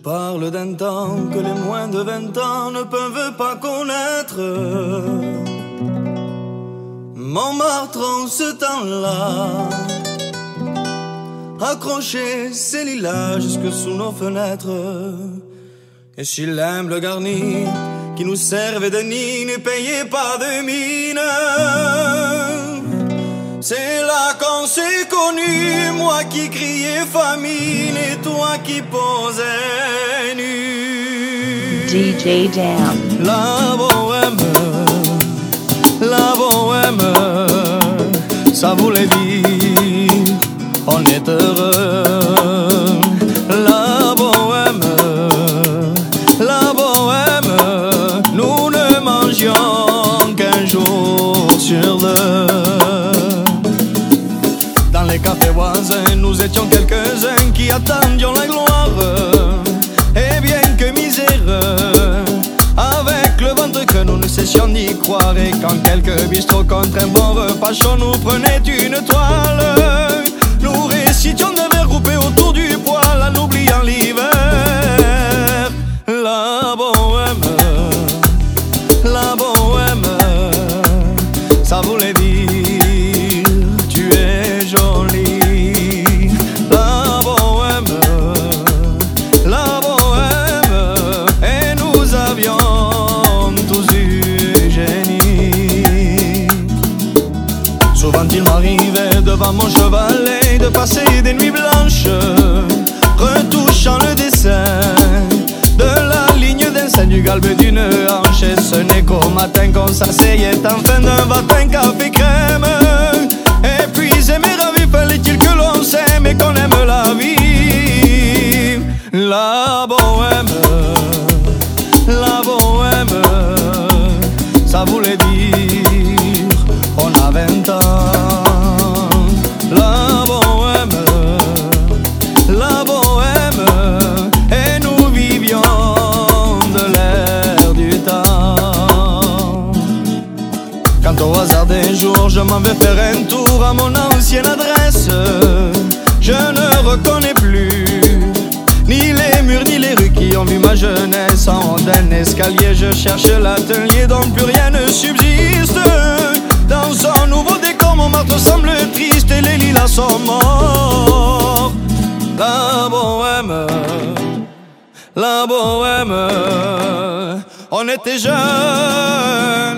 parle d'un temps que les moins de 20 ans ne peuvent pas connaître. Montmartre en ce temps-là accrochait ses lilas jusque sous nos fenêtres. Et si l'humble garni qui nous servait de nid ne payait pas de mine, c'est là qu'on s'est connus, moi qui criais famine et toi qui posais nu. DJ Dam. La bohème, ça voulait dire on est heureux. La bohème, nous ne mangions qu'un jour sur deux. Dans les cafés voisins, nous étions quelques-uns qui attendions la gloire. Et bien que misère, avec le ventre que nous ne cessions d'y croire. Et quand quelques bistrots contre un bon repas chaud nous prenaient une toile, nous récitions des vers groupés autour du poêle en oubliant l'hiver. La bohème, ça voulait dire tu es jolie. La bohème, et nous avions tous du génie. Souvent il m'arrivait devant mon chevalet de passer des nuits blanches, retouchant le dessin de la ligne d'un sein du galbe d'une hanche. Et ce n'est qu'au matin qu'on s'asseyait enfin d'un matin café crème. Et puis aimer ravi, fallait-il que l'on s'aime et qu'on aime la vie. La bohème, ça voulait dire on a 20 ans. La bohème, et nous vivions de l'air du temps. Quand au hasard des jours je m'en vais faire un tour à mon ancienne adresse, je ne reconnais plus ni les murs ni les rues qui ont vu ma jeunesse. En haut d'un escalier je cherche l'atelier dont plus rien ne subsiste. Dans son nouveau décor Montmartre semble triste et les lilas sont morts. La bohème, on était jeunes